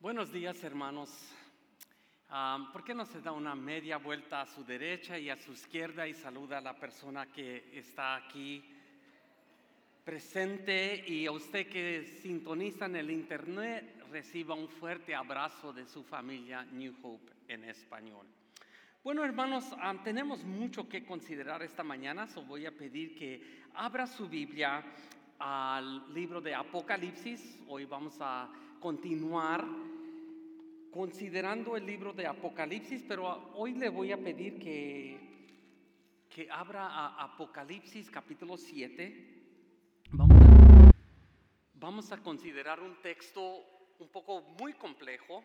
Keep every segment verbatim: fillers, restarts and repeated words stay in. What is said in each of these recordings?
Buenos días, hermanos. Um, ¿Por qué no se da una media vuelta a su derecha y a su izquierda y saluda a la persona que está aquí presente, y a usted que sintoniza en el internet reciba un fuerte abrazo de su familia New Hope en español? Bueno, hermanos, um, tenemos mucho que considerar esta mañana, so voy a pedir que abra su Biblia al libro de Apocalipsis. Hoy vamos a continuar considerando el libro de Apocalipsis, pero hoy le voy a pedir que, que abra a Apocalipsis capítulo siete. Vamos a, vamos a considerar un texto un poco muy complejo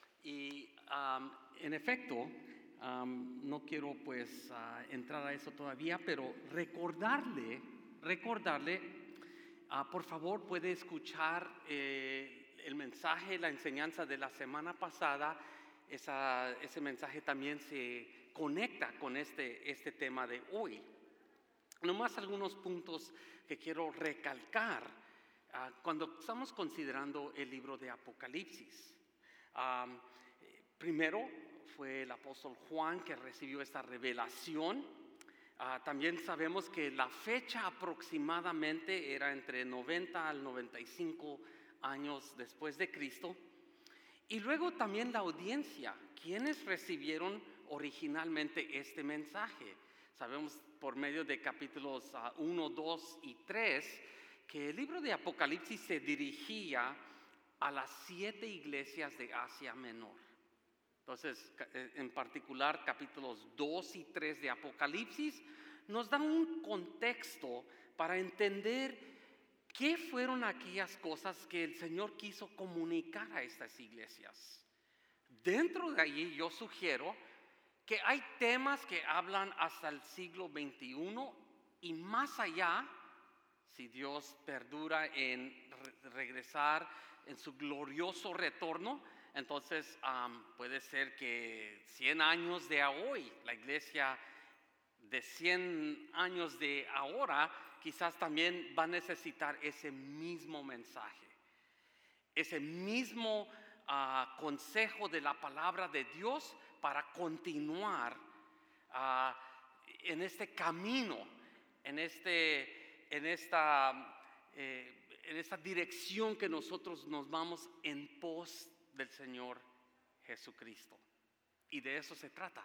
y um, en efecto um, no quiero pues uh, entrar a eso todavía, pero recordarle, recordarle, uh, por favor puede escuchar eh, el mensaje, la enseñanza de la semana pasada. Esa, ese mensaje también se conecta con este, este tema de hoy. Nomás algunos puntos que quiero recalcar uh, cuando estamos considerando el libro de Apocalipsis. Um, primero fue el apóstol Juan que recibió esta revelación. Uh, también sabemos que la fecha aproximadamente era entre noventa al noventa y cinco años después de Cristo. Y luego también la audiencia, quienes recibieron originalmente este mensaje. Sabemos por medio de capítulos uh, uno, dos y tres que el libro de Apocalipsis se dirigía a las siete iglesias de Asia Menor. Entonces, en particular, capítulos dos y tres de Apocalipsis nos dan un contexto para entender qué fueron aquellas cosas que el Señor quiso comunicar a estas iglesias. Dentro de allí yo sugiero que hay temas que hablan hasta el siglo veintiuno y más allá, si Dios perdura en re- regresar en su glorioso retorno. Entonces um, puede ser que cien años de hoy, la iglesia de cien años de ahora, quizás también va a necesitar ese mismo mensaje, ese mismo uh, consejo de la palabra de Dios para continuar uh, en este camino, en, este, en, esta, eh, en esta dirección que nosotros nos vamos en pos del Señor Jesucristo. Y de eso se trata.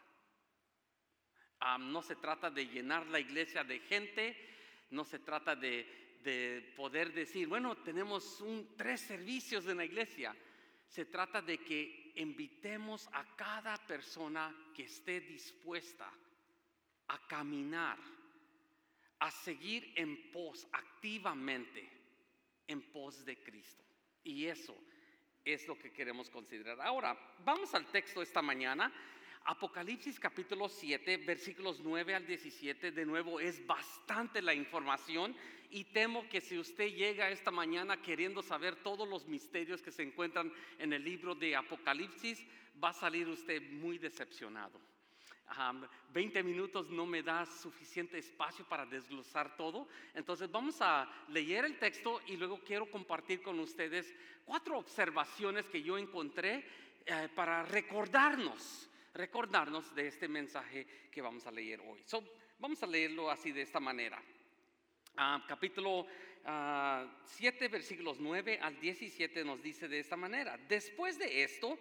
Um, no se trata de llenar la iglesia de gente, no se trata de, de poder decir, bueno, tenemos un, tres servicios en la iglesia. Se trata de que invitemos a cada persona que esté dispuesta a caminar, a seguir en pos, activamente en pos de Cristo. Y eso es lo que queremos considerar. Ahora, vamos al texto esta mañana. Apocalipsis capítulo siete, versículos nueve al diecisiete. De nuevo, es bastante la información y temo que si usted llega esta mañana queriendo saber todos los misterios que se encuentran en el libro de Apocalipsis, va a salir usted muy decepcionado. Um, veinte minutos no me da suficiente espacio para desglosar todo. Entonces vamos a leer el texto y luego quiero compartir con ustedes cuatro observaciones que yo encontré eh, para recordarnos recordarnos de este mensaje que vamos a leer hoy. So, vamos a leerlo así, de esta manera. Uh, capítulo uh, siete, versículos nueve al diecisiete nos dice de esta manera: después de esto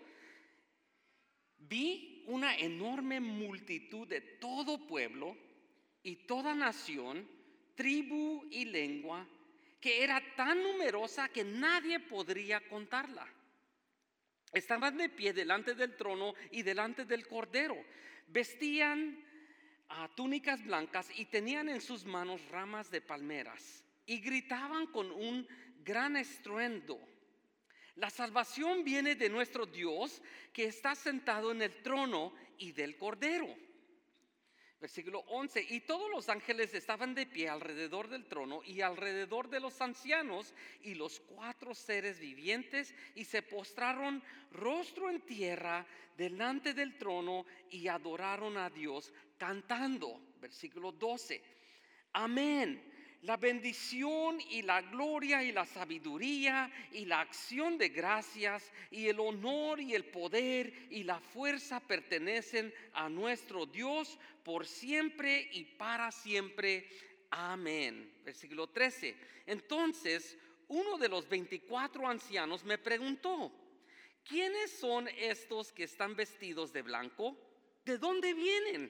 vi una enorme multitud de todo pueblo y toda nación, tribu y lengua, que era tan numerosa que nadie podría contarla. Estaban de pie delante del trono y delante del Cordero. Vestían uh, túnicas blancas y tenían en sus manos ramas de palmeras. Y gritaban con un gran estruendo: la salvación viene de nuestro Dios, que está sentado en el trono, y del Cordero. Versículo once: y todos los ángeles estaban de pie alrededor del trono y alrededor de los ancianos y los cuatro seres vivientes, y se postraron rostro en tierra delante del trono y adoraron a Dios cantando. Versículo doce: amén. La bendición y la gloria y la sabiduría y la acción de gracias y el honor y el poder y la fuerza pertenecen a nuestro Dios por siempre y para siempre. Amén. Versículo trece. Entonces uno de los veinticuatro ancianos me preguntó: ¿quiénes son estos que están vestidos de blanco? ¿De dónde vienen?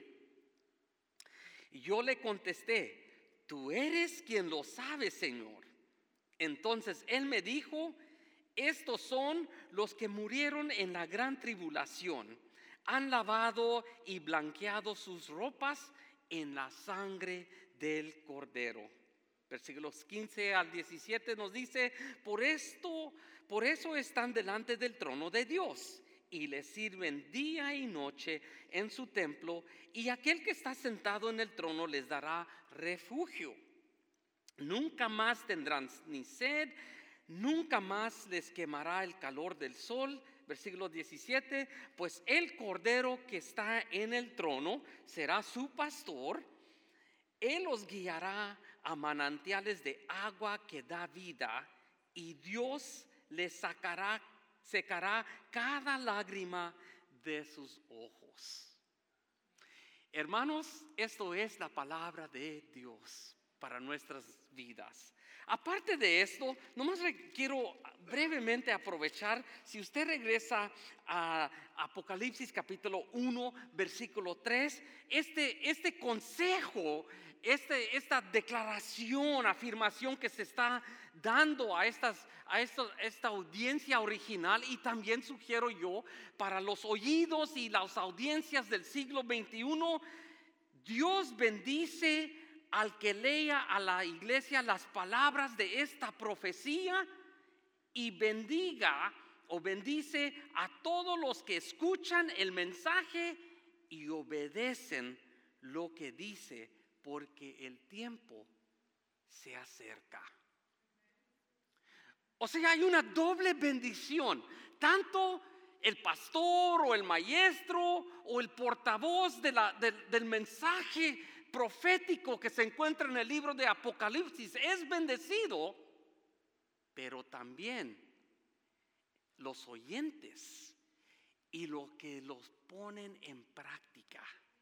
Y yo le contesté: tú eres quien lo sabe, Señor. Entonces él me dijo: estos son los que murieron en la gran tribulación. Han lavado y blanqueado sus ropas en la sangre del Cordero. Versículos quince al diecisiete nos dice: por esto, por eso están delante del trono de Dios y le sirven día y noche en su templo, y aquel que está sentado en el trono les dará refugio. Nunca más tendrán ni sed, nunca más les quemará el calor del sol. Versículo diecisiete: pues el Cordero que está en el trono será su pastor. Él los guiará a manantiales de agua que da vida, y Dios les sacará, secará cada lágrima de sus ojos. Hermanos, esto es la palabra de Dios para nuestras vidas. Aparte de esto, nomás quiero brevemente aprovechar, si usted regresa a Apocalipsis capítulo uno, versículo tres, este, este consejo, este, esta declaración, afirmación que se está dando a, estas, a esto, esta audiencia original, y también sugiero yo para los oídos y las audiencias del siglo veintiuno, Dios bendice al que lea a la iglesia las palabras de esta profecía, y bendiga o bendice a todos los que escuchan el mensaje y obedecen lo que dice, porque el tiempo se acerca. O sea, hay una doble bendición. Tanto el pastor o el maestro o el portavoz de la, de, del mensaje profético que se encuentra en el libro de Apocalipsis es bendecido, pero también los oyentes y los que los ponen en práctica,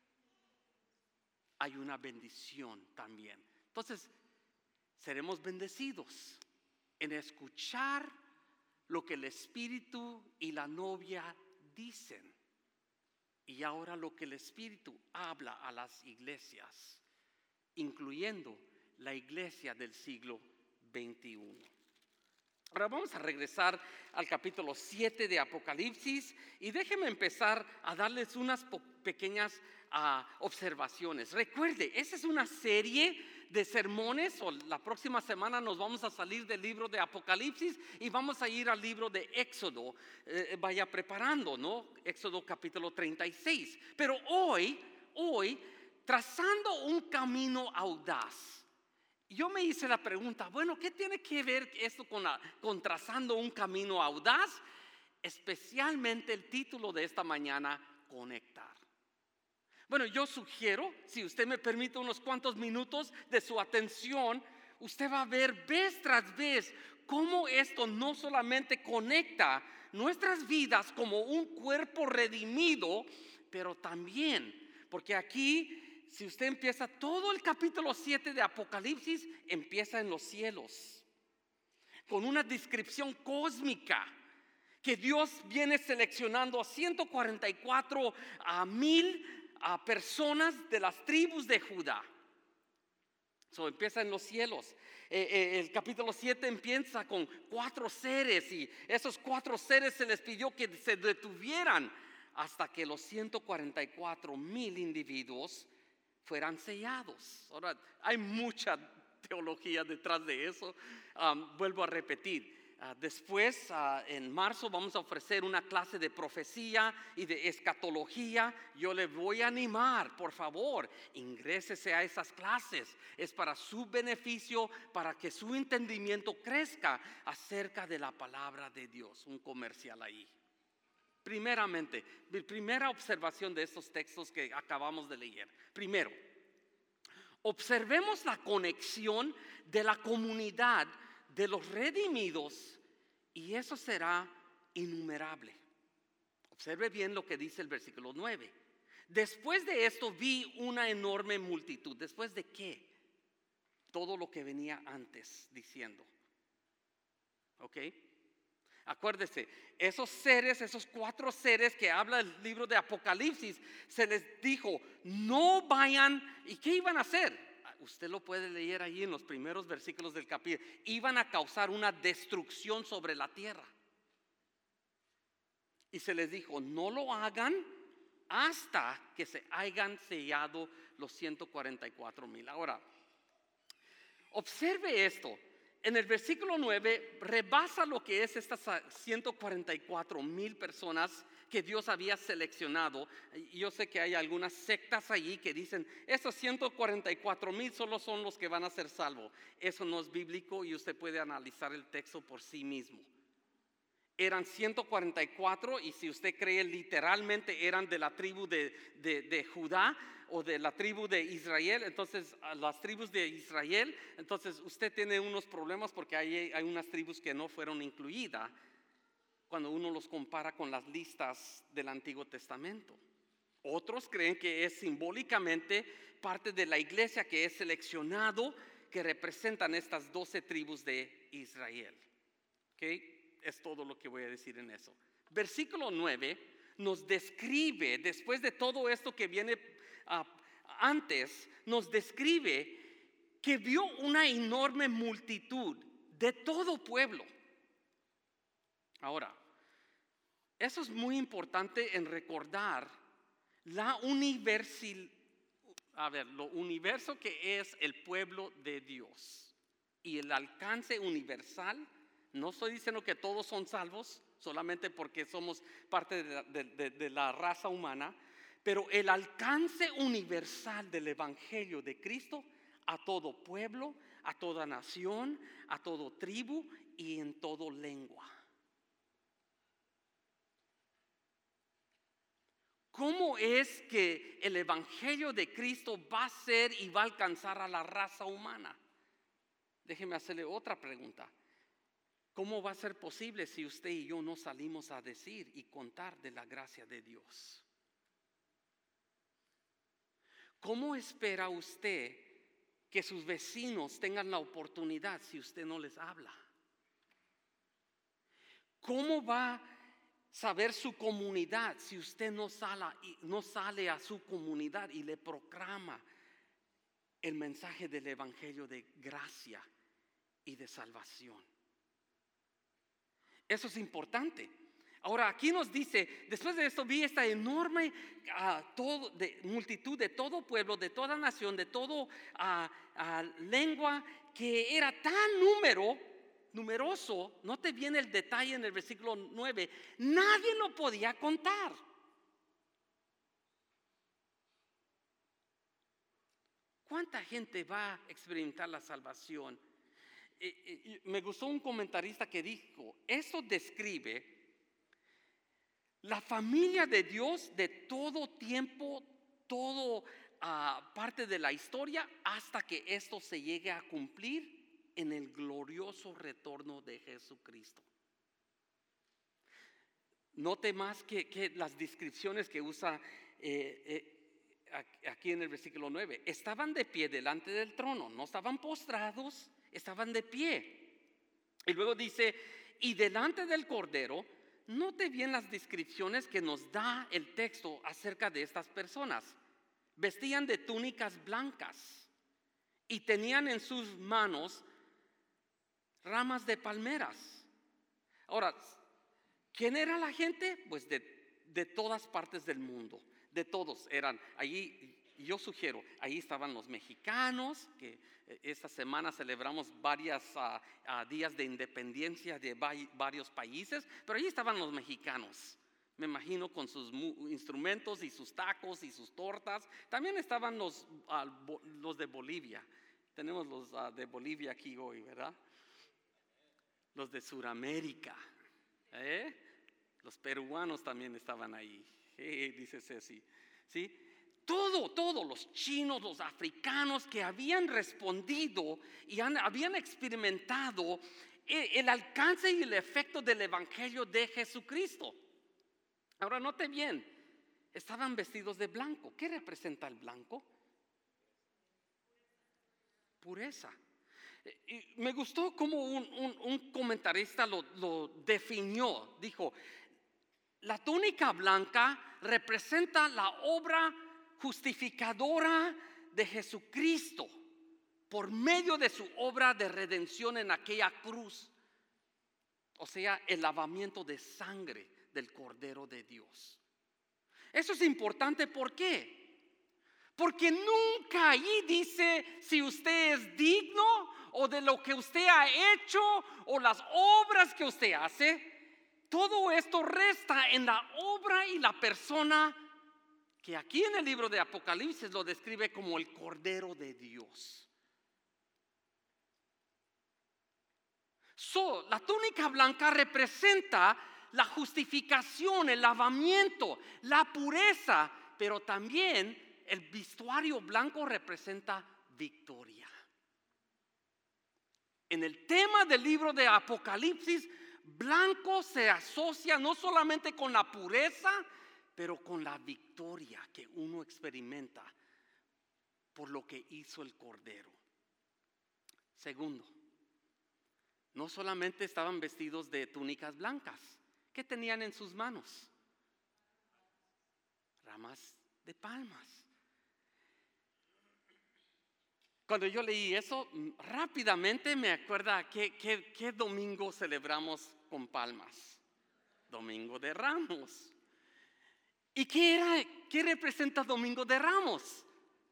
hay una bendición también. Entonces, seremos bendecidos en escuchar lo que el Espíritu y la novia dicen. Y ahora lo que el Espíritu habla a las iglesias, incluyendo la iglesia del siglo veintiuno. Ahora vamos a regresar al capítulo siete de Apocalipsis, y déjenme empezar a darles unas pequeñas uh, observaciones. Recuerde, esa es una serie de sermones, o la próxima semana nos vamos a salir del libro de Apocalipsis y vamos a ir al libro de Éxodo. Eh, vaya preparando, ¿no? Éxodo capítulo treinta y seis. Pero hoy, hoy, trazando un camino audaz, yo me hice la pregunta: bueno, ¿qué tiene que ver esto con, la, con trazando un camino audaz? Especialmente el título de esta mañana: conectar. Bueno, yo sugiero, si usted me permite unos cuantos minutos de su atención, usted va a ver vez tras vez cómo esto no solamente conecta nuestras vidas como un cuerpo redimido, pero también, porque aquí, si usted empieza todo el capítulo siete de Apocalipsis, empieza en los cielos, con una descripción cósmica, que Dios viene seleccionando a ciento cuarenta y cuatro a mil a personas de las tribus de Judá. So, empieza en los cielos. Eh, eh, el capítulo siete empieza con cuatro seres, y esos cuatro seres se les pidió que se detuvieran hasta que los ciento cuarenta y cuatro mil individuos fueran sellados. Ahora, hay mucha teología detrás de eso. Um, vuelvo a repetir. Uh, después, uh, en marzo, vamos a ofrecer una clase de profecía y de escatología. Yo le voy a animar, por favor, ingrésese a esas clases. Es para su beneficio, para que su entendimiento crezca acerca de la palabra de Dios. Un comercial ahí. Primeramente, mi primera observación de estos textos que acabamos de leer. Primero, observemos la conexión de la comunidad de los redimidos y eso será innumerable. Observe bien lo que dice el versículo nueve. Después de esto vi una enorme multitud. ¿Después de qué? Todo lo que venía antes diciendo. ¿Ok? Acuérdese, esos seres, esos cuatro seres que habla el libro de Apocalipsis, se les dijo, no vayan. ¿Y qué iban a hacer? Usted lo puede leer ahí en los primeros versículos del capítulo. Iban a causar una destrucción sobre la tierra. Y se les dijo, no lo hagan hasta que se hayan sellado los ciento cuarenta y cuatro mil. Ahora, observe esto. En el versículo nueve rebasa lo que es estas ciento cuarenta y cuatro mil personas que Dios había seleccionado. Yo sé que hay algunas sectas allí que dicen, esos ciento cuarenta y cuatro mil solo son los que van a ser salvos. Eso no es bíblico y usted puede analizar el texto por sí mismo. Eran ciento cuarenta y cuatro y si usted cree literalmente eran de la tribu de, de, de Judá o de la tribu de Israel, entonces las tribus de Israel, entonces usted tiene unos problemas porque hay, hay unas tribus que no fueron incluidas cuando uno los compara con las listas del Antiguo Testamento. Otros creen que es simbólicamente parte de la iglesia que es seleccionado, que representan estas doce tribus de Israel. ¿Ok? Es todo lo que voy a decir en eso. Versículo nueve nos describe, después de todo esto que viene uh, antes, nos describe que vio una enorme multitud de todo pueblo. Ahora, eso es muy importante en recordar la universil, a ver, lo universo que es el pueblo de Dios y el alcance universal. No estoy diciendo que todos son salvos solamente porque somos parte de la, de, de, de la raza humana, pero el alcance universal del evangelio de Cristo a todo pueblo, a toda nación, a todo tribu y en toda lengua. ¿Cómo es que el evangelio de Cristo va a ser y va a alcanzar a la raza humana? Déjeme hacerle otra pregunta. ¿Cómo va a ser posible si usted y yo no salimos a decir y contar de la gracia de Dios? ¿Cómo espera usted que sus vecinos tengan la oportunidad si usted no les habla? ¿Cómo va a saber su comunidad si usted no sale, no sale a su comunidad y le proclama el mensaje del evangelio de gracia y de salvación? Eso es importante. Ahora aquí nos dice, después de esto vi esta enorme uh, todo, de, multitud de todo pueblo, de toda nación, de toda uh, uh, lengua, que era tan número, numeroso. Note bien el detalle en el versículo nueve, nadie lo podía contar. ¿Cuánta gente va a experimentar la salvación? Eh, eh, me gustó un comentarista que dijo, eso describe la familia de Dios de todo tiempo, todo uh, parte de la historia, hasta que esto se llegue a cumplir en el glorioso retorno de Jesucristo. Note más que, que las descripciones que usa eh, eh, aquí en el versículo nueve. Estaban de pie delante del trono, no estaban postrados, estaban de pie. Y luego dice, y delante del Cordero. Note bien las descripciones que nos da el texto acerca de estas personas. Vestían de túnicas blancas y tenían en sus manos ramas de palmeras. Ahora, ¿quién era la gente? Pues de, de todas partes del mundo, de todos eran. Allí, yo sugiero, ahí estaban los mexicanos, que esta semana celebramos varios uh, uh, días de independencia de va- varios países, pero ahí estaban los mexicanos, me imagino con sus mu- instrumentos y sus tacos y sus tortas. También estaban los, uh, bo- los de Bolivia, tenemos los uh, de Bolivia aquí hoy, ¿verdad? Los de Sudamérica, ¿eh? Los peruanos también estaban ahí, eh, dice Ceci, ¿sí? todo, todos los chinos, los africanos que habían respondido y han, habían experimentado el, el alcance y el efecto del evangelio de Jesucristo. Ahora note bien, estaban vestidos de blanco. ¿Qué representa el blanco? Pureza. Y me gustó como un, un, un comentarista lo, lo definió. Dijo, la túnica blanca representa la obra justificadora de Jesucristo por medio de su obra de redención en aquella cruz. O sea, el lavamiento de sangre del Cordero de Dios. Eso es importante, ¿por qué? Porque nunca ahí dice si usted es digno o de lo que usted ha hecho o las obras que usted hace. Todo esto resta en la obra y la persona que aquí en el libro de Apocalipsis lo describe como el Cordero de Dios. So, la túnica blanca representa la justificación, el lavamiento, la pureza, pero también el vestuario blanco representa victoria. En el tema del libro de Apocalipsis, blanco se asocia no solamente con la pureza, pero con la victoria que uno experimenta por lo que hizo el Cordero. Segundo, no solamente estaban vestidos de túnicas blancas. ¿Qué tenían en sus manos? Ramas de palmas. Cuando yo leí eso, rápidamente me acuerda que, que, que domingo celebramos con palmas. Domingo de Ramos. ¿Y qué era? ¿Qué representa Domingo de Ramos?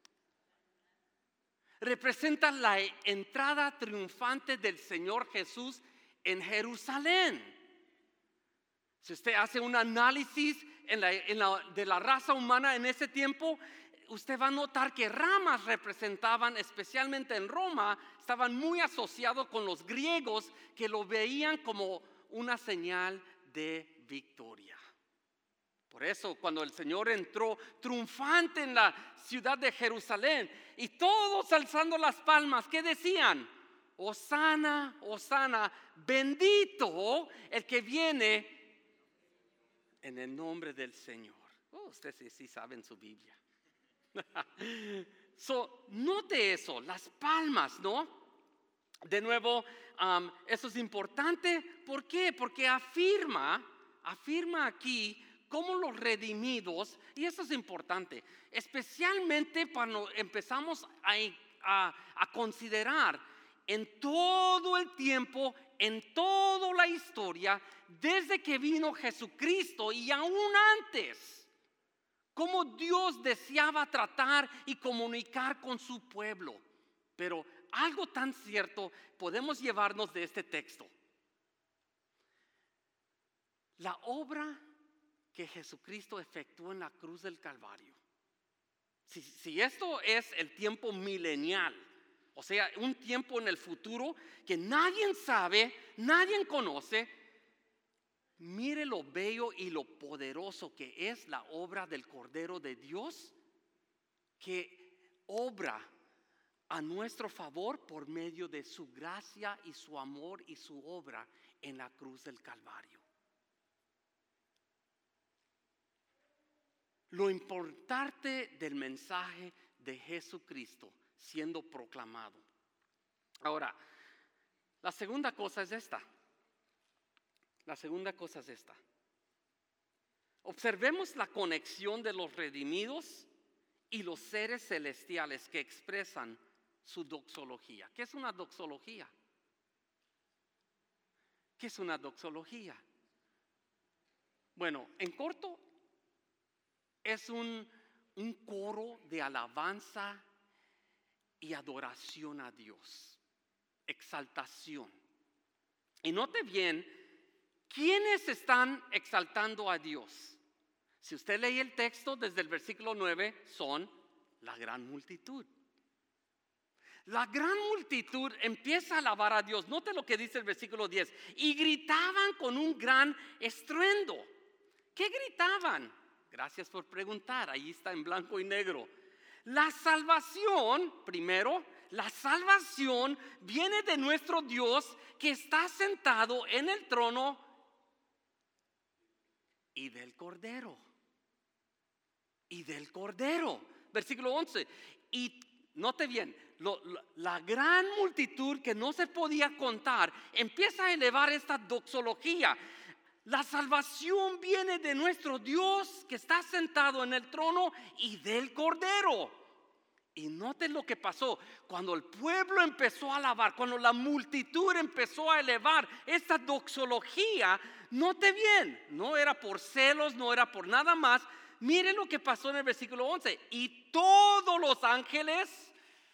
Representa la entrada triunfante del Señor Jesús en Jerusalén. Si usted hace un análisis en la, en la, de la raza humana en ese tiempo, usted va a notar que ramas representaban, especialmente en Roma, estaban muy asociados con los griegos que lo veían como una señal de victoria. Por eso cuando el Señor entró triunfante en la ciudad de Jerusalén y todos alzando las palmas, ¿qué decían? Hosana, Hosana, bendito el que viene en el nombre del Señor. Oh, ustedes sí, sí saben su Biblia. So, note eso, las palmas, ¿no? De nuevo, um, eso es importante. ¿Por qué? Porque afirma, afirma aquí cómo los redimidos, y eso es importante, especialmente cuando empezamos a, a, a considerar en todo el tiempo, en toda la historia, desde que vino Jesucristo y aún antes, cómo Dios deseaba tratar y comunicar con su pueblo. Pero algo tan cierto podemos llevarnos de este texto. La obra que Jesucristo efectuó en la cruz del Calvario. Si, si esto es el tiempo milenial, o sea, un tiempo en el futuro que nadie sabe, nadie conoce, mire lo bello y lo poderoso que es la obra del Cordero de Dios, que obra a nuestro favor por medio de su gracia y su amor y su obra en la cruz del Calvario. Lo importante del mensaje de Jesucristo siendo proclamado. Ahora, la segunda cosa es esta. La segunda cosa es esta. Observemos la conexión de los redimidos y los seres celestiales que expresan su doxología. ¿Qué es una doxología? ¿Qué es una doxología? Bueno, en corto, es un, un coro de alabanza y adoración a Dios, exaltación. Y note bien, ¿quiénes están exaltando a Dios? Si usted lee el texto desde el versículo nueve, son la gran multitud. La gran multitud empieza a alabar a Dios. Note lo que dice el versículo diez. Y gritaban con un gran estruendo. ¿Qué gritaban? Gracias por preguntar, ahí está en blanco y negro. La salvación, primero, la salvación viene de nuestro Dios que está sentado en el trono y del Cordero. Y del Cordero. Versículo once. Y note bien, lo, lo, la gran multitud que no se podía contar empieza a elevar esta doxología. La salvación viene de nuestro Dios que está sentado en el trono y del Cordero. Y noten lo que pasó cuando el pueblo empezó a alabar, cuando la multitud empezó a elevar esta doxología. Note bien, no era por celos, no era por nada más. Miren lo que pasó en el versículo once. Y todos los ángeles,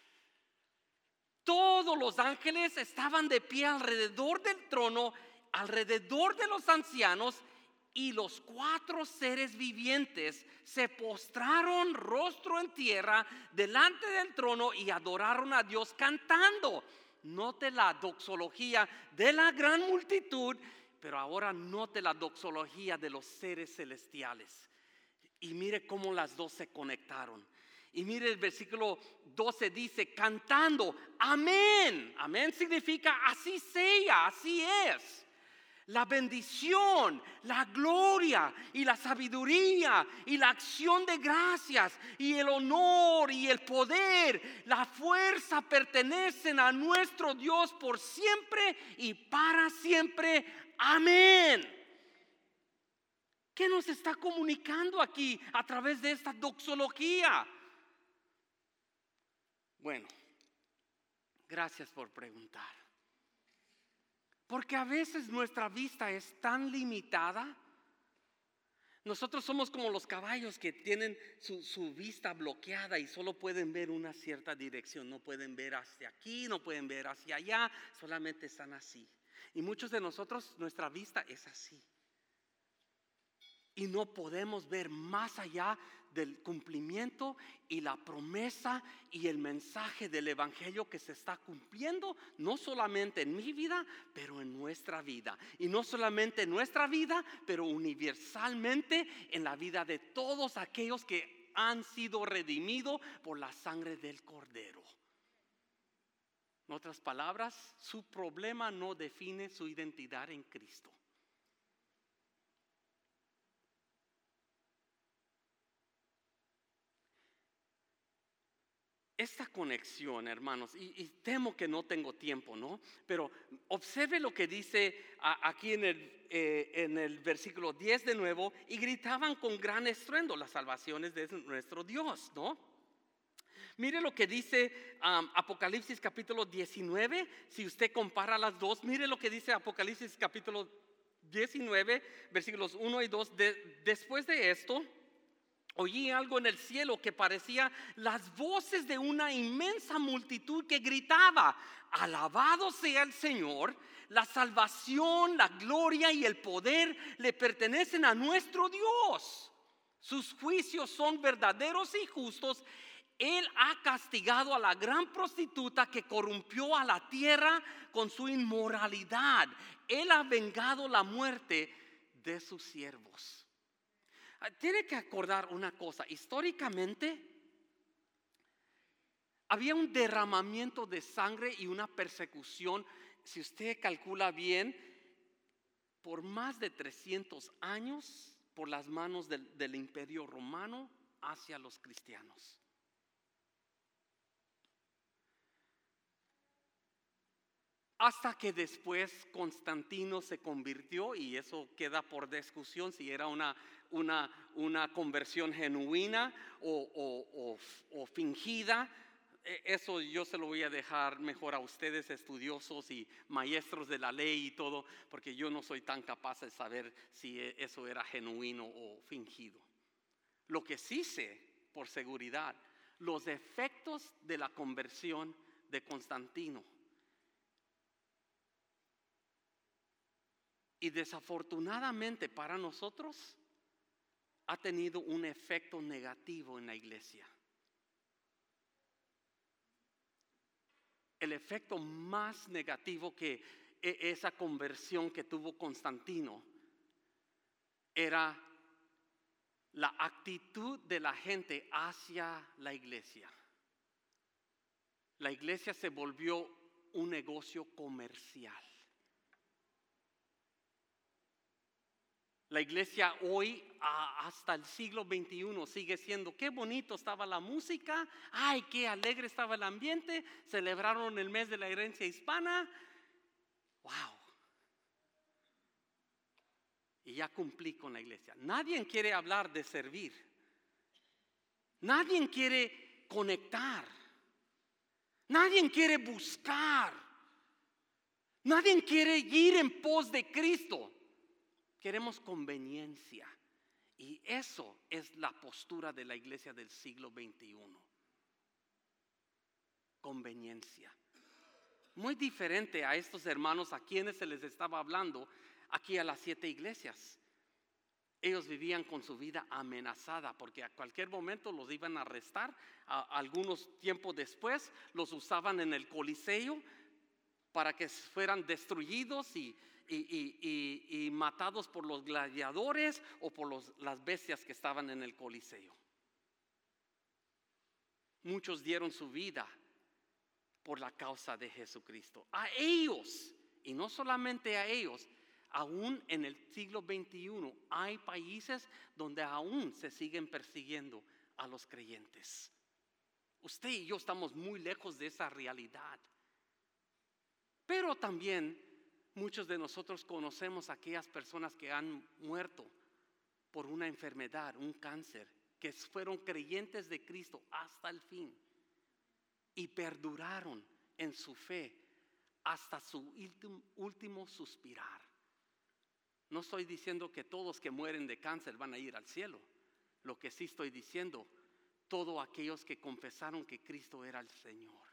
todos los ángeles estaban de pie alrededor del trono, alrededor de los ancianos, y los cuatro seres vivientes se postraron rostro en tierra delante del trono y adoraron a Dios cantando. Note la doxología de la gran multitud, pero ahora note la doxología de los seres celestiales. Y mire cómo las dos se conectaron. Y mire el versículo doce dice, cantando, amén. Amén significa así sea, así es. La bendición, la gloria y la sabiduría y la acción de gracias y el honor y el poder, la fuerza pertenecen a nuestro Dios por siempre y para siempre. Amén. ¿Qué nos está comunicando aquí a través de esta doxología? Bueno, gracias por preguntar. Porque a veces nuestra vista es tan limitada. Nosotros somos como los caballos que tienen su, su vista bloqueada y solo pueden ver una cierta dirección. No pueden ver hacia aquí, no pueden ver hacia allá, solamente están así. Y muchos de nosotros, nuestra vista es así. Y no podemos ver más allá del cumplimiento y la promesa y el mensaje del evangelio que se está cumpliendo, no solamente en mi vida, pero en nuestra vida. Y no solamente en nuestra vida, pero universalmente en la vida de todos aquellos que han sido redimidos por la sangre del Cordero. En otras palabras, su problema no define su identidad en Cristo. Esta conexión, hermanos, y, y temo que no tengo tiempo, ¿no? Pero observe lo que dice a, aquí en el, eh, en el versículo diez de nuevo. Y gritaban con gran estruendo, las salvaciones de nuestro Dios, ¿no? Mire lo que dice um, Apocalipsis capítulo diecinueve. Si usted compara las dos, mire lo que dice Apocalipsis capítulo diecinueve, versículos uno y dos. De, después de esto, oí algo en el cielo que parecía las voces de una inmensa multitud que gritaba: alabado sea el Señor, la salvación, la gloria y el poder le pertenecen a nuestro Dios. Sus juicios son verdaderos y justos. Él ha castigado a la gran prostituta que corrompió a la tierra con su inmoralidad. Él ha vengado la muerte de sus siervos. Tiene que acordar una cosa, históricamente había un derramamiento de sangre y una persecución, si usted calcula bien, por más de trescientos años por las manos del, del Imperio Romano hacia los cristianos. Hasta que después Constantino se convirtió, y eso queda por discusión si era una, una, una conversión genuina o, o, o, o fingida. Eso yo se lo voy a dejar mejor a ustedes, estudiosos y maestros de la ley y todo, porque yo no soy tan capaz de saber si eso era genuino o fingido. Lo que sí sé, por seguridad, los efectos de la conversión de Constantino. Y desafortunadamente para nosotros ha tenido un efecto negativo en la iglesia. El efecto más negativo que esa conversión que tuvo Constantino era la actitud de la gente hacia la iglesia. La iglesia se volvió un negocio comercial. La iglesia hoy, hasta el siglo veintiuno, sigue siendo, qué bonito estaba la música, ay, qué alegre estaba el ambiente, celebraron el mes de la herencia hispana, wow. Y ya cumplí con la iglesia. Nadie quiere hablar de servir. Nadie quiere conectar. Nadie quiere buscar. Nadie quiere ir en pos de Cristo. Queremos conveniencia. Y eso es la postura de la iglesia del siglo veintiuno. Conveniencia. Muy diferente a estos hermanos a quienes se les estaba hablando aquí a las siete iglesias. Ellos vivían con su vida amenazada porque a cualquier momento los iban a arrestar. A, algunos tiempos después los usaban en el Coliseo para que fueran destruidos y, y, y, y, y matados por los gladiadores o por los, las bestias que estaban en el Coliseo. Muchos dieron su vida por la causa de Jesucristo. A ellos, y no solamente a ellos, aún en el siglo veintiuno hay países donde aún se siguen persiguiendo a los creyentes. Usted y yo estamos muy lejos de esa realidad. Pero también muchos de nosotros conocemos a aquellas personas que han muerto por una enfermedad, un cáncer, que fueron creyentes de Cristo hasta el fin y perduraron en su fe hasta su último, último suspirar. No estoy diciendo que todos que mueren de cáncer van a ir al cielo. Lo que sí estoy diciendo, todos aquellos que confesaron que Cristo era el Señor.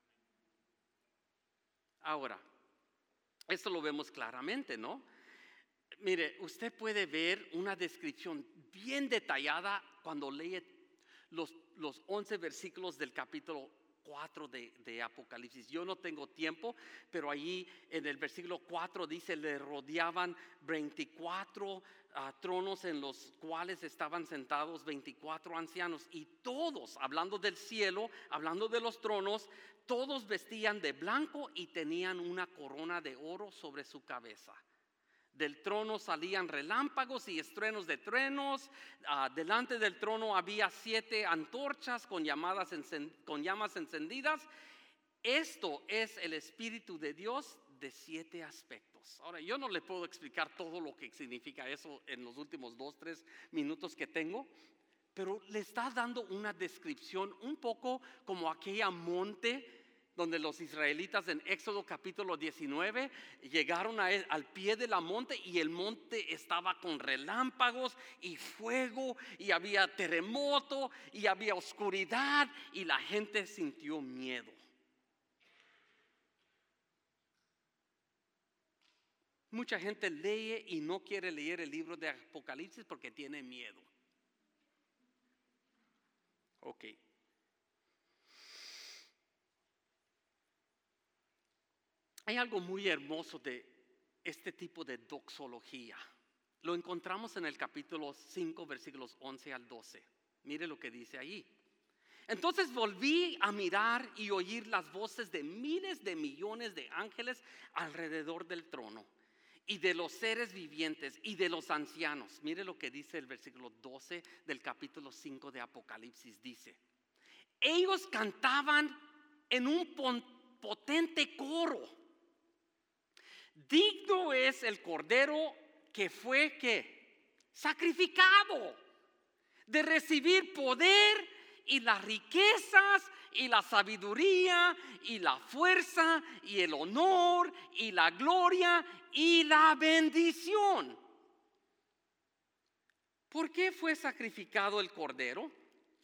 Ahora, esto lo vemos claramente, ¿no? Mire, usted puede ver una descripción bien detallada cuando lee los, los once versículos del capítulo cuatro de, de Apocalipsis. Yo no tengo tiempo, pero allí en el versículo cuatro dice: le rodeaban veinticuatro uh, tronos en los cuales estaban sentados veinticuatro ancianos, y todos, hablando del cielo, hablando de los tronos, todos vestían de blanco y tenían una corona de oro sobre su cabeza. Del trono salían relámpagos y estruendos de truenos. Uh, delante del trono había siete antorchas con, llamadas encend- con llamas encendidas. Esto es el Espíritu de Dios de siete aspectos. Ahora, yo no le puedo explicar todo lo que significa eso en los últimos dos, tres minutos que tengo, pero le está dando una descripción un poco como aquella monte donde los israelitas en Éxodo capítulo diecinueve llegaron a él, al pie de la monte, y el monte estaba con relámpagos y fuego, y había terremoto y había oscuridad, y la gente sintió miedo. Mucha gente lee y no quiere leer el libro de Apocalipsis porque tiene miedo. Ok. Hay algo muy hermoso de este tipo de doxología. Lo encontramos en el capítulo cinco, versículos once al doce. Mire lo que dice ahí. Entonces volví a mirar y oír las voces de miles de millones de ángeles alrededor del trono, y de los seres vivientes y de los ancianos. Mire lo que dice el versículo doce del capítulo cinco de Apocalipsis. Dice: ellos cantaban en un potente coro: digno es el cordero que fue ¿qué? Sacrificado, de recibir poder y las riquezas y la sabiduría y la fuerza y el honor y la gloria y la bendición. ¿Por qué fue sacrificado el cordero?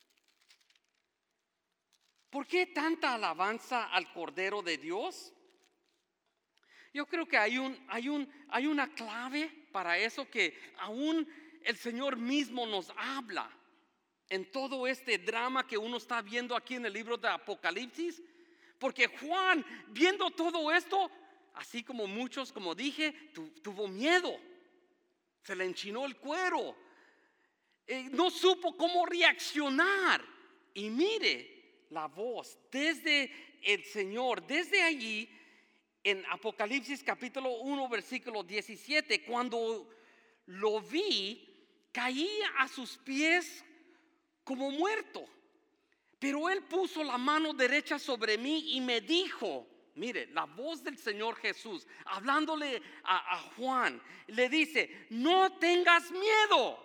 ¿Por qué tanta alabanza al Cordero de Dios? Yo creo que hay, un, hay, un, hay una clave para eso que aún el Señor mismo nos habla en todo este drama que uno está viendo aquí en el libro de Apocalipsis. Porque Juan, viendo todo esto, así como muchos, como dije, tu, tuvo miedo, se le enchinó el cuero. Eh, no supo cómo reaccionar. Y mire la voz desde el Señor, desde allí en Apocalipsis capítulo uno versículo diecisiete, cuando lo vi, caí a sus pies como muerto. Pero él puso la mano derecha sobre mí y me dijo, mire, la voz del Señor Jesús hablándole a, a Juan, le dice: no tengas miedo.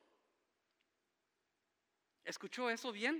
¿Escuchó eso bien?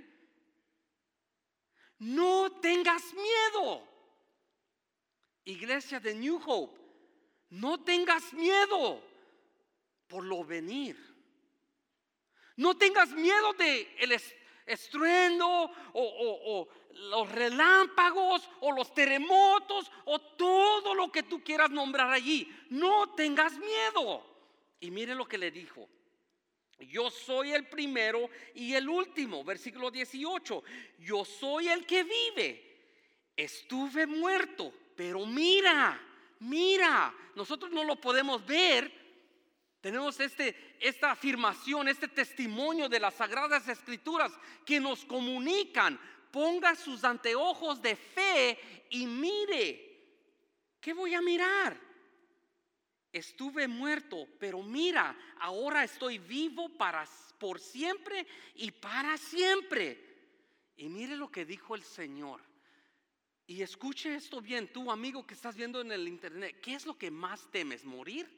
No tengas miedo. Iglesia de New Hope, no tengas miedo por lo venir. No tengas miedo de el estruendo o, o, o los relámpagos o los terremotos o todo lo que tú quieras nombrar allí. No tengas miedo. Y mire lo que le dijo: yo soy el primero y el último. Versículo dieciocho. Yo soy el que vive. Estuve muerto, pero mira, mira. Nosotros no lo podemos ver. Tenemos este, esta afirmación, este testimonio de las Sagradas Escrituras que nos comunican. Ponga sus anteojos de fe y mire. ¿Qué voy a mirar? Estuve muerto, pero mira, ahora estoy vivo para, por siempre y para siempre. Y mire lo que dijo el Señor. Y escuche esto bien, tú amigo que estás viendo en el internet. ¿Qué es lo que más temes? ¿Morir?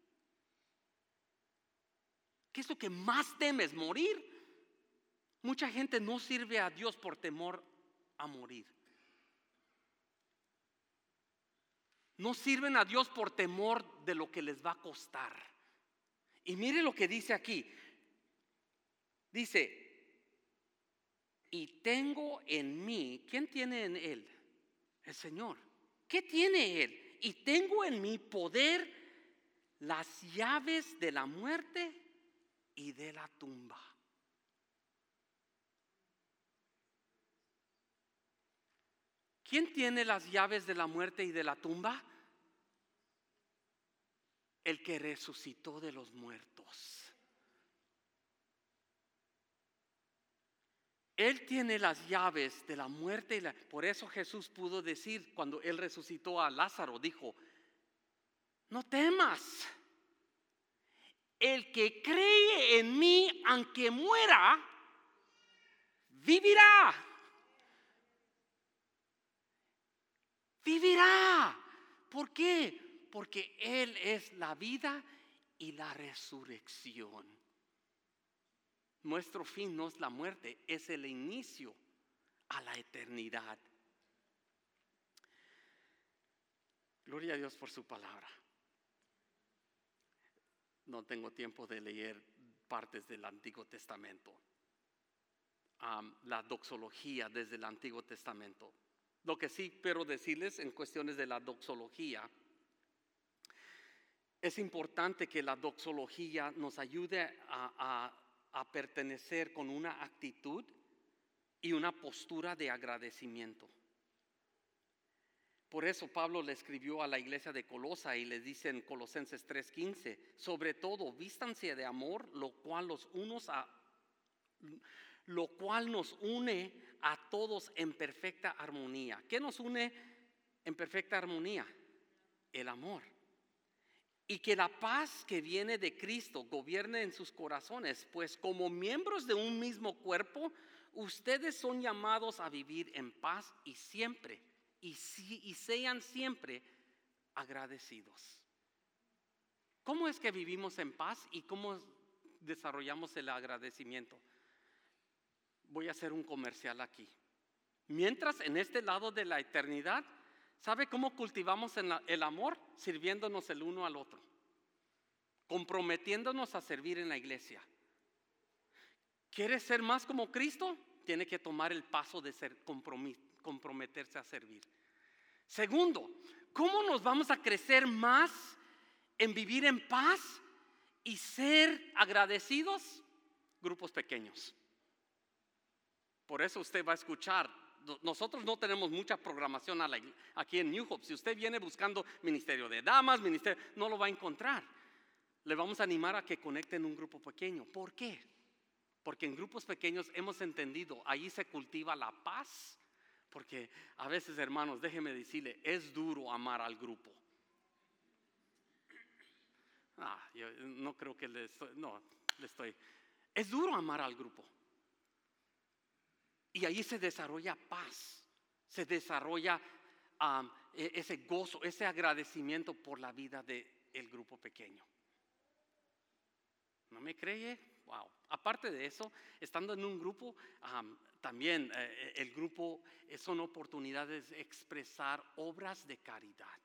¿Qué es lo que más temes? ¿Morir? Mucha gente no sirve a Dios por temor a morir. No sirven a Dios por temor de lo que les va a costar. Y mire lo que dice aquí. Dice: y tengo en mí. ¿Quién tiene en él? El Señor. ¿Qué tiene él? Y tengo en mi poder las llaves de la muerte y de la tumba. ¿Quién tiene las llaves de la muerte y de la tumba? El que resucitó de los muertos. Él tiene las llaves de la muerte y la, por eso Jesús pudo decir cuando él resucitó a Lázaro, dijo: no temas. El que cree en mí, aunque muera, vivirá. Vivirá. ¿Por qué? Porque Él es la vida y la resurrección. Nuestro fin no es la muerte, es el inicio a la eternidad. Gloria a Dios por su palabra. No tengo tiempo de leer partes del Antiguo Testamento. Um, la doxología desde el Antiguo Testamento. Lo que sí quiero decirles en cuestiones de la doxología, es importante que la doxología nos ayude a, a, a pertenecer con una actitud y una postura de agradecimiento. Por eso Pablo le escribió a la iglesia de Colosa y les dice en Colosenses tres quince: sobre todo vístanse de amor, lo cual los unos a, lo cual nos une a todos en perfecta armonía. ¿Qué nos une en perfecta armonía? El amor. Y que la paz que viene de Cristo gobierne en sus corazones, pues como miembros de un mismo cuerpo, ustedes son llamados a vivir en paz y siempre, y, si, y sean siempre agradecidos. ¿Cómo es que vivimos en paz y cómo desarrollamos el agradecimiento? Voy a hacer un comercial aquí. Mientras en este lado de la eternidad, ¿sabe cómo cultivamos el amor? Sirviéndonos el uno al otro, comprometiéndonos a servir en la iglesia. ¿Quiere ser más como Cristo? Tiene que tomar el paso de ser comprometerse a servir. Segundo, ¿cómo nos vamos a crecer más en vivir en paz y ser agradecidos? Grupos pequeños. Por eso usted va a escuchar. Nosotros no tenemos mucha programación a la, aquí en New Hope. Si usted viene buscando ministerio de damas, ministerio, no lo va a encontrar. Le vamos a animar a que conecte en un grupo pequeño. ¿Por qué? Porque en grupos pequeños hemos entendido, ahí se cultiva la paz. Porque a veces, hermanos, déjeme decirle, es duro amar al grupo. Ah, yo no creo que le estoy, no, le estoy. Es duro amar al grupo. Y ahí se desarrolla paz, se desarrolla um, ese gozo, ese agradecimiento por la vida del grupo pequeño. ¿No me cree? Wow. Aparte de eso, estando en un grupo, um, también eh, el grupo eh, son oportunidades de expresar obras de caridad.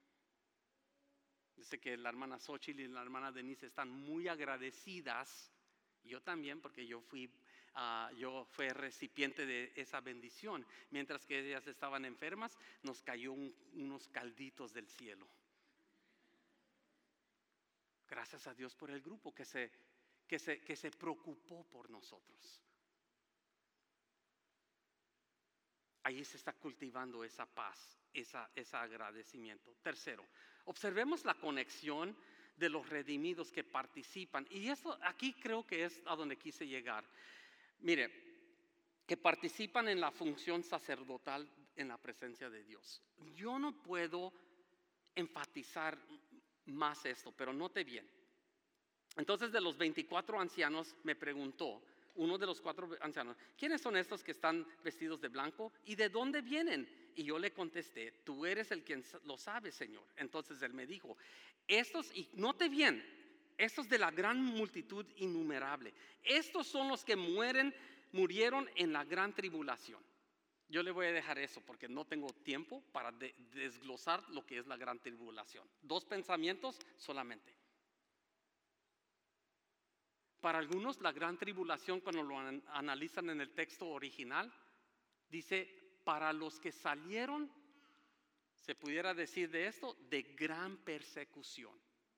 Dice que la hermana Xochitl y la hermana Denise están muy agradecidas. Yo también, porque yo fui, uh, yo fui recipiente de esa bendición. Mientras que ellas estaban enfermas, nos cayó un, unos calditos del cielo. Gracias a Dios por el grupo que se, que se, que se preocupó por nosotros. Allí se está cultivando esa paz, esa, ese agradecimiento. Tercero, observemos la conexión de los redimidos que participan. Y esto aquí creo que es a donde quise llegar. Mire, que participan en la función sacerdotal en la presencia de Dios. Yo no puedo enfatizar más esto, pero note bien. Entonces, de los veinticuatro ancianos me preguntó uno de los cuatro ancianos: ¿quiénes son estos que están vestidos de blanco y de dónde vienen? Y yo le contesté: tú eres el quien lo sabe, Señor. Entonces él me dijo: estos, y note bien, estos de la gran multitud innumerable, estos son los que mueren, murieron en la gran tribulación. Yo le voy a dejar eso porque no tengo tiempo para de, desglosar lo que es la gran tribulación. Dos pensamientos solamente. Para algunos, la gran tribulación, cuando lo analizan en el texto original, dice: para los que salieron, se pudiera decir de esto, de gran persecución.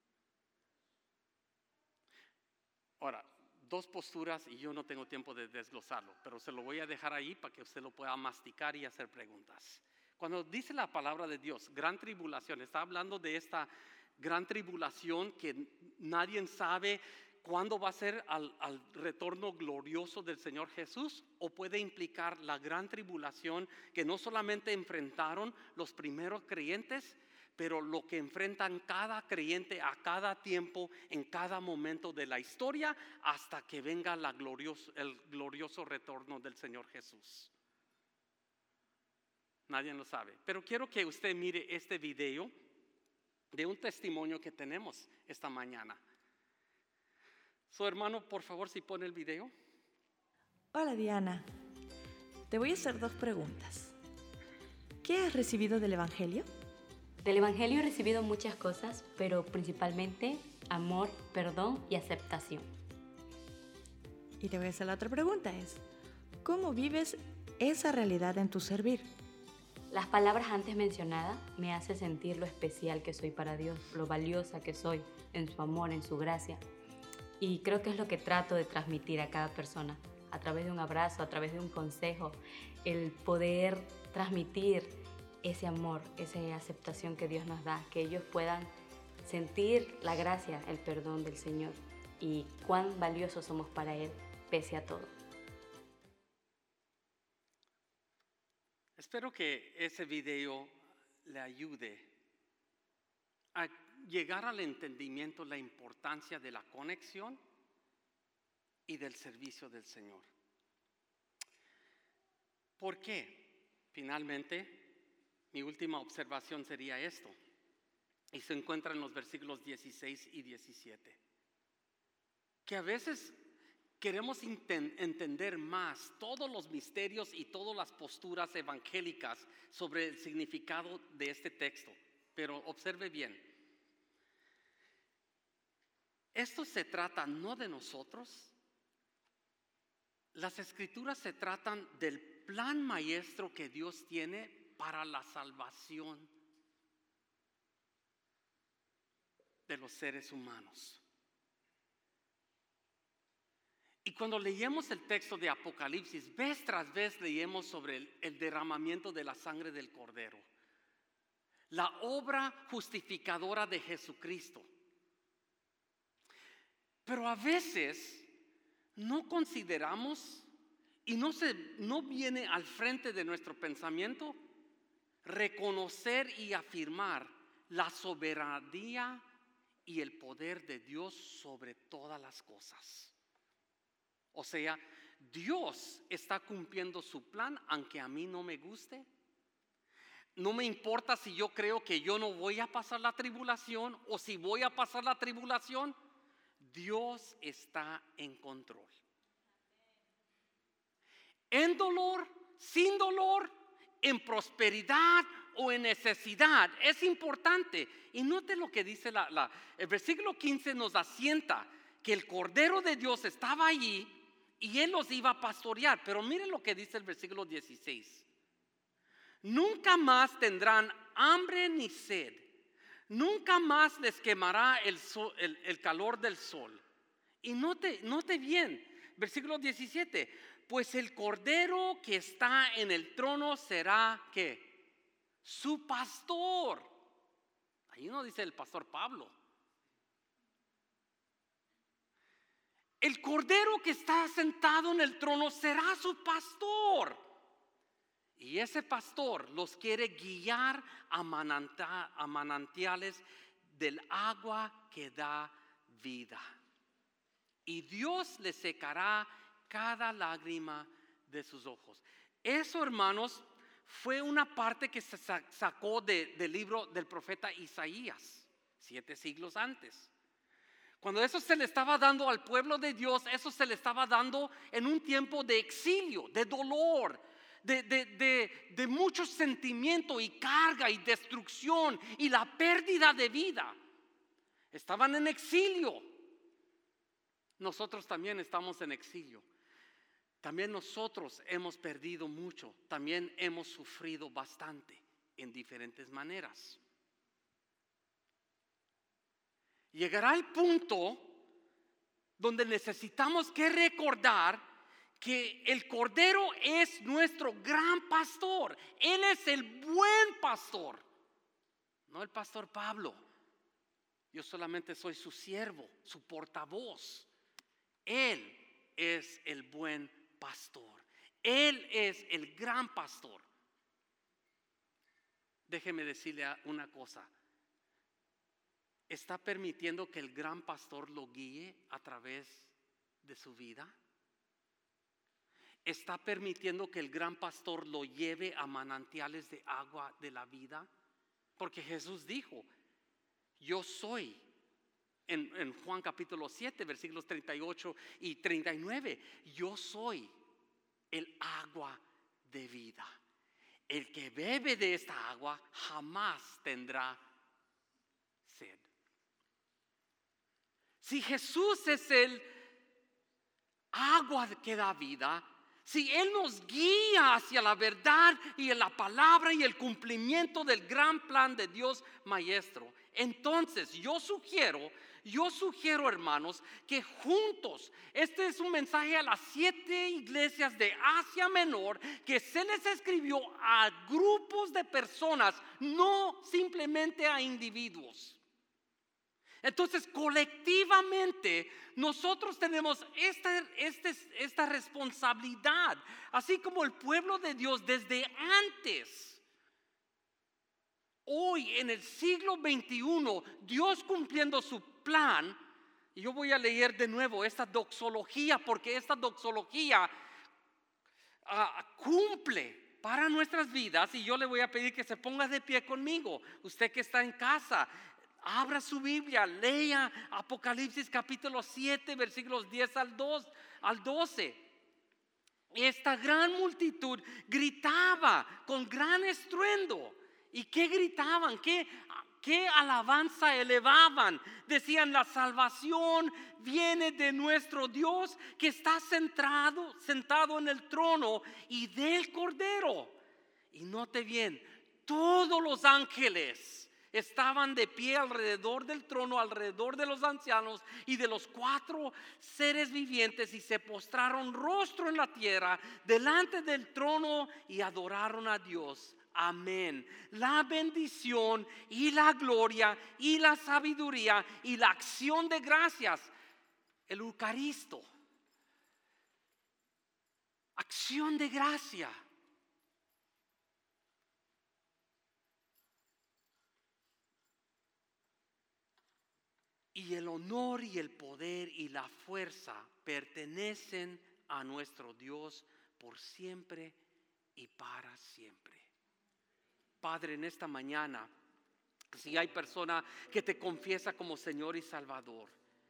Ahora, dos posturas y yo no tengo tiempo de desglosarlo, pero se lo voy a dejar ahí para que usted lo pueda masticar y hacer preguntas. Cuando dice la palabra de Dios, gran tribulación, está hablando de esta gran tribulación que nadie sabe cuándo va a ser al, al retorno glorioso del Señor Jesús, o puede implicar la gran tribulación que no solamente enfrentaron los primeros creyentes, pero lo que enfrentan cada creyente a cada tiempo, en cada momento de la historia, hasta que venga la glorioso, el glorioso retorno del Señor Jesús. Nadie lo sabe, pero quiero que usted mire este video de un testimonio que tenemos esta mañana. Su hermano, por favor, si pone el video. Hola Diana, te voy a hacer dos preguntas. ¿Qué has recibido del Evangelio? Del Evangelio he recibido muchas cosas, pero principalmente amor, perdón y aceptación. Y te voy a hacer la otra pregunta, es: ¿cómo vives esa realidad en tu servir? Las palabras antes mencionadas me hacen sentir lo especial que soy para Dios, lo valiosa que soy en su amor, en su gracia. Y creo que es lo que trato de transmitir a cada persona, a través de un abrazo, a través de un consejo, el poder transmitir ese amor, esa aceptación que Dios nos da, que ellos puedan sentir la gracia, el perdón del Señor y cuán valiosos somos para Él, pese a todo. Espero que ese video le ayude a llegar al entendimiento la importancia de la conexión y del servicio del Señor. ¿Por qué? Finalmente, mi última observación sería esto, y se encuentra en los versículos dieciséis y diecisiete, que a veces queremos entender más todos los misterios y todas las posturas evangélicas sobre el significado de este texto, pero observe bien. Esto se trata no de nosotros. Las escrituras se tratan del plan maestro que Dios tiene para la salvación de los seres humanos. Y cuando leemos el texto de Apocalipsis, vez tras vez leemos sobre el, el derramamiento de la sangre del Cordero, la obra justificadora de Jesucristo. Pero a veces no consideramos y no, se, no viene al frente de nuestro pensamiento reconocer y afirmar la soberanía y el poder de Dios sobre todas las cosas. O sea, Dios está cumpliendo su plan aunque a mí no me guste. No me importa si yo creo que yo no voy a pasar la tribulación o si voy a pasar la tribulación. Dios está en control. En dolor, sin dolor, en prosperidad o en necesidad. Es importante. Y note lo que dice la, la, el versículo quince nos asienta que el Cordero de Dios estaba allí y Él los iba a pastorear. Pero miren lo que dice el versículo dieciséis. Nunca más tendrán hambre ni sed. Nunca más les quemará el, sol, el, el calor del sol. Y note, note bien, versículo diecisiete. Pues el Cordero que está en el trono será ¿qué? Su pastor. Ahí no dice el pastor Pablo. El Cordero que está sentado en el trono será su pastor. Y ese pastor los quiere guiar a, mananta, a manantiales del agua que da vida. Y Dios le secará cada lágrima de sus ojos. Eso, hermanos, fue una parte que se sacó de, del libro del profeta Isaías, siete siglos antes. Cuando eso se le estaba dando al pueblo de Dios, eso se le estaba dando en un tiempo de exilio, de dolor, de, de, de, de mucho sentimiento y carga y destrucción y la pérdida de vida. Estaban en exilio. Nosotros también estamos en exilio. También nosotros hemos perdido mucho. También hemos sufrido bastante en diferentes maneras. Llegará el punto donde necesitamos que recordar que el Cordero es nuestro gran pastor. Él es el buen pastor, no el pastor Pablo. Yo solamente soy su siervo, su portavoz. Él es el buen pastor. Él es el gran pastor. Déjeme decirle una cosa. ¿Está permitiendo que el gran pastor lo guíe a través de su vida? ¿Está permitiendo que el gran pastor lo lleve a manantiales de agua de la vida? Porque Jesús dijo, yo soy, en, en Juan capítulo siete, versículos treinta y ocho y treinta y nueve, yo soy el agua de vida. El que bebe de esta agua jamás tendrá sed. Si Jesús es el agua que da vida, si Él nos guía hacia la verdad y en la palabra y el cumplimiento del gran plan de Dios Maestro, entonces yo sugiero, yo sugiero hermanos, que juntos, este es un mensaje a las siete iglesias de Asia Menor, que se les escribió a grupos de personas, no simplemente a individuos. Entonces, colectivamente, nosotros tenemos esta, esta, esta responsabilidad, así como el pueblo de Dios desde antes. Hoy, en el siglo veintiuno, Dios cumpliendo su plan, y yo voy a leer de nuevo esta doxología, porque esta doxología uh, cumple para nuestras vidas, y yo le voy a pedir que se ponga de pie conmigo, usted que está en casa. Abra su Biblia, lea Apocalipsis capítulo siete, versículos diez al doce. Esta gran multitud gritaba con gran estruendo. ¿Y qué gritaban? ¿Qué, qué alabanza elevaban? Decían, la salvación viene de nuestro Dios que está sentado, sentado en el trono y del Cordero. Y note bien, todos los ángeles estaban de pie alrededor del trono, alrededor de los ancianos y de los cuatro seres vivientes, y se postraron rostro en la tierra delante del trono y adoraron a Dios. Amén. La bendición y la gloria y la sabiduría y la acción de gracias, el Eucaristo, acción de gracia. Y el honor y el poder y la fuerza pertenecen a nuestro Dios por siempre y para siempre. Padre, en esta mañana, si hay persona que te confiesa como Señor y Salvador,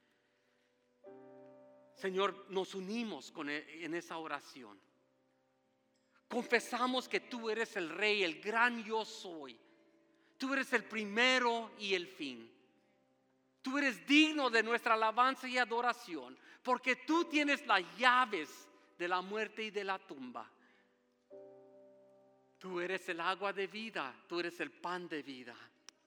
Señor, nos unimos con en esa oración. Confesamos que tú eres el Rey, el gran yo soy. Tú eres el primero y el fin. Tú eres digno de nuestra alabanza y adoración, porque tú tienes las llaves de la muerte y de la tumba. Tú eres el agua de vida, tú eres el pan de vida.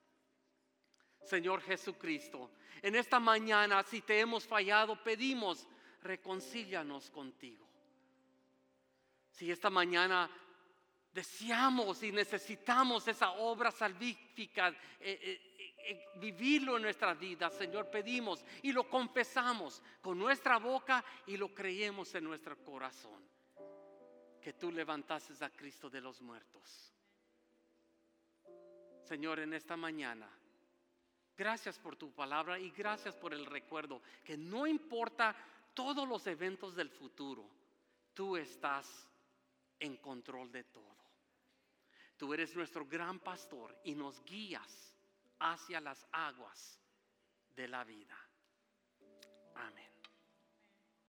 Señor Jesucristo, en esta mañana, si te hemos fallado, pedimos, reconcílianos contigo. Si esta mañana deseamos y necesitamos esa obra salvífica, eh, eh, eh, vivirlo en nuestra vida, Señor, pedimos y lo confesamos con nuestra boca y lo creemos en nuestro corazón, que tú levantaste a Cristo de los muertos. Señor, en esta mañana, gracias por tu palabra y gracias por el recuerdo que no importa todos los eventos del futuro, tú estás en control de todo. Tú eres nuestro gran pastor y nos guías hacia las aguas de la vida. Amén.